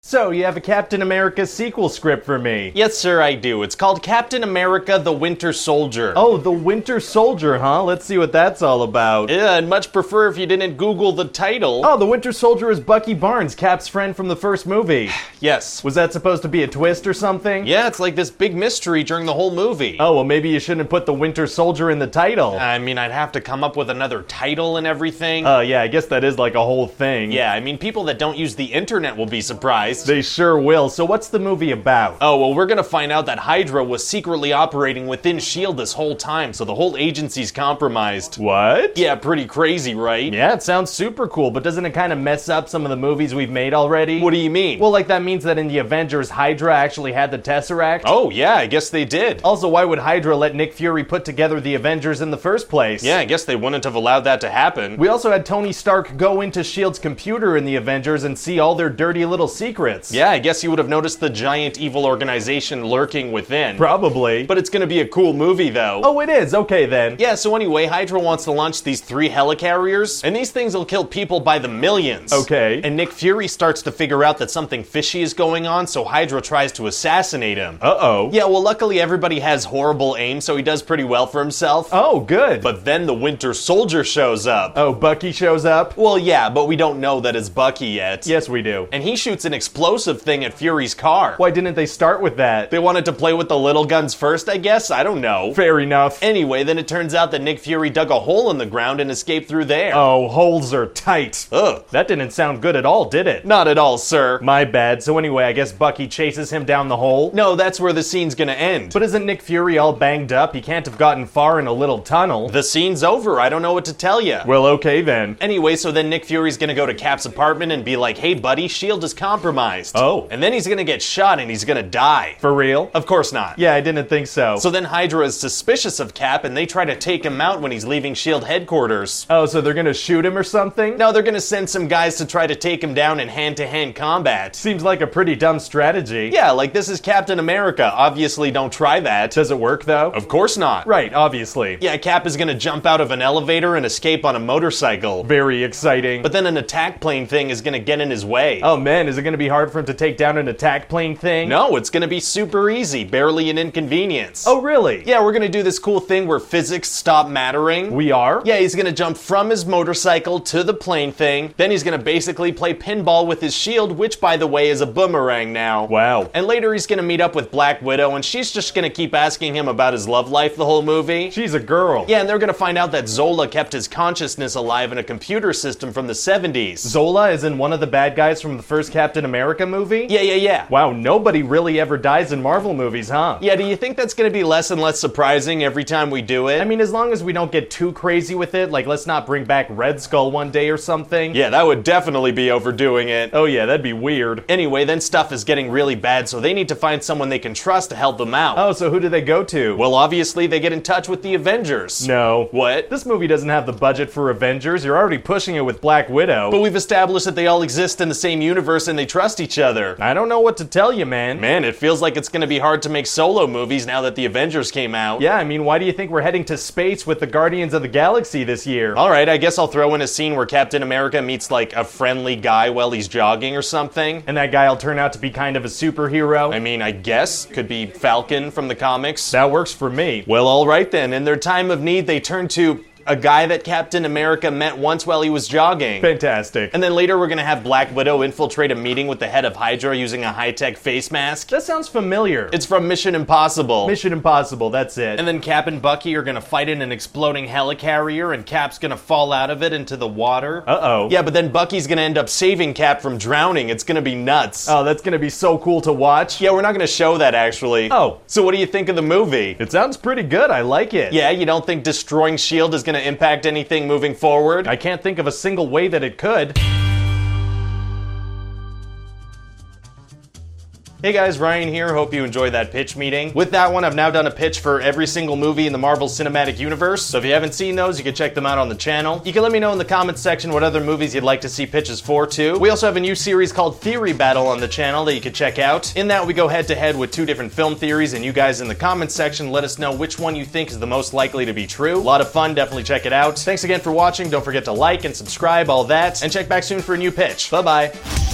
So, you have a Captain America sequel script for me? Yes, sir, I do. It's called Captain America: The Winter Soldier. Oh, The Winter Soldier, huh? Let's see what that's all about. Yeah, I'd much prefer if you didn't Google the title. Oh, The Winter Soldier is Bucky Barnes, Cap's friend from the first movie. Yes. Was that supposed to be a twist or something? Yeah, it's like this big mystery during the whole movie. Oh, well, maybe you shouldn't put The Winter Soldier in the title. I mean, I'd have to come up with another title and everything. Yeah, I guess that is like a whole thing. Yeah, I mean, people that don't use the internet will be surprised. They sure will. So what's the movie about? Oh, well, we're gonna find out that Hydra was secretly operating within S.H.I.E.L.D. this whole time, so the whole agency's compromised. What? Yeah, pretty crazy, right? Yeah, it sounds super cool, but doesn't it kind of mess up some of the movies we've made already? What do you mean? Well, like that means that in the Avengers, Hydra actually had the Tesseract? Oh, yeah, I guess they did. Also, why would Hydra let Nick Fury put together the Avengers in the first place? Yeah, I guess they wouldn't have allowed that to happen. We also had Tony Stark go into S.H.I.E.L.D.'s computer in the Avengers and see all their dirty little secrets. Yeah, I guess you would have noticed the giant evil organization lurking within. Probably. But it's gonna be a cool movie, though. Oh, it is? Okay, then. Yeah, so anyway, Hydra wants to launch these 3 helicarriers, and these things will kill people by the millions. Okay. And Nick Fury starts to figure out that something fishy is going on, so Hydra tries to assassinate him. Uh-oh. Yeah, well, luckily everybody has horrible aim, so he does pretty well for himself. Oh, good. But then the Winter Soldier shows up. Oh, Bucky shows up? Well, yeah, but we don't know that it's Bucky yet. Yes, we do. And he shoots an explosive thing at Fury's car. Why didn't they start with that? They wanted to play with the little guns first, I guess? I don't know. Fair enough. Anyway, then it turns out that Nick Fury dug a hole in the ground and escaped through there. Oh, holes are tight. Ugh. That didn't sound good at all, did it? Not at all, sir. My bad. So anyway, I guess Bucky chases him down the hole? No, that's where the scene's gonna end. But isn't Nick Fury all banged up? He can't have gotten far in a little tunnel. The scene's over. I don't know what to tell you. Well, okay then. Anyway, so then Nick Fury's gonna go to Cap's apartment and be like, hey buddy, S.H.I.E.L.D. is compromised. Oh. And then he's gonna get shot and he's gonna die. For real? Of course not. Yeah, I didn't think so. So then Hydra is suspicious of Cap and they try to take him out when he's leaving S.H.I.E.L.D. headquarters. Oh, so they're gonna shoot him or something? No, they're gonna send some guys to try to take him down in hand-to-hand combat. Seems like a pretty dumb strategy. Yeah, like this is Captain America. Obviously don't try that. Does it work though? Of course not. Right, obviously. Yeah, Cap is gonna jump out of an elevator and escape on a motorcycle. Very exciting. But then an attack plane thing is gonna get in his way. Oh man, is it gonna be hard for him to take down an attack plane thing? No, it's gonna be super easy, barely an inconvenience. Oh really? Yeah, we're gonna do this cool thing where physics stop mattering. We are? Yeah, he's gonna jump from his motorcycle to the plane thing, then he's gonna basically play pinball with his shield, which by the way is a boomerang now. Wow. And later he's gonna meet up with Black Widow and she's just gonna keep asking him about his love life the whole movie. She's a girl. Yeah, and they're gonna find out that Zola kept his consciousness alive in a computer system from the 70s. Zola is in one of the bad guys from the first Captain America movie? Yeah. Wow, nobody really ever dies in Marvel movies, huh? Yeah, do you think that's gonna be less and less surprising every time we do it? I mean, as long as we don't get too crazy with it, like let's not bring back Red Skull one day or something. Yeah, that would definitely be overdoing it. Oh yeah, that'd be weird. Anyway, then stuff is getting really bad, so they need to find someone they can trust to help them out. Oh, so who do they go to? Well, obviously they get in touch with the Avengers. No. What? This movie doesn't have the budget for Avengers. You're already pushing it with Black Widow. But we've established that they all exist in the same universe and they trust each other. I don't know what to tell you, man. Man, it feels like it's gonna be hard to make solo movies now that the Avengers came out. Yeah, I mean, why do you think we're heading to space with the Guardians of the Galaxy this year? Alright, I guess I'll throw in a scene where Captain America meets like a friendly guy while he's jogging or something. And that guy'll turn out to be kind of a superhero? I mean, I guess. Could be Falcon from the comics. That works for me. Well, alright then. In their time of need, they turn to a guy that Captain America met once while he was jogging. Fantastic. And then later we're gonna have Black Widow infiltrate a meeting with the head of Hydra using a high-tech face mask. That sounds familiar. It's from Mission Impossible. Mission Impossible, that's it. And then Cap and Bucky are gonna fight in an exploding helicarrier and Cap's gonna fall out of it into the water. Uh-oh. Yeah, but then Bucky's gonna end up saving Cap from drowning. It's gonna be nuts. Oh, that's gonna be so cool to watch. Yeah, we're not gonna show that actually. Oh. So what do you think of the movie? It sounds pretty good. I like it. Yeah, you don't think destroying S.H.I.E.L.D. is gonna impact anything moving forward? I can't think of a single way that it could. Hey guys, Ryan here. Hope you enjoyed that pitch meeting. With that one, I've now done a pitch for every single movie in the Marvel Cinematic Universe. So if you haven't seen those, you can check them out on the channel. You can let me know in the comments section what other movies you'd like to see pitches for too. We also have a new series called Theory Battle on the channel that you can check out. In that, we go head to head with 2 different film theories, and you guys in the comments section let us know which one you think is the most likely to be true. A lot of fun, definitely check it out. Thanks again for watching. Don't forget to like and subscribe, all that, and check back soon for a new pitch. Bye-bye.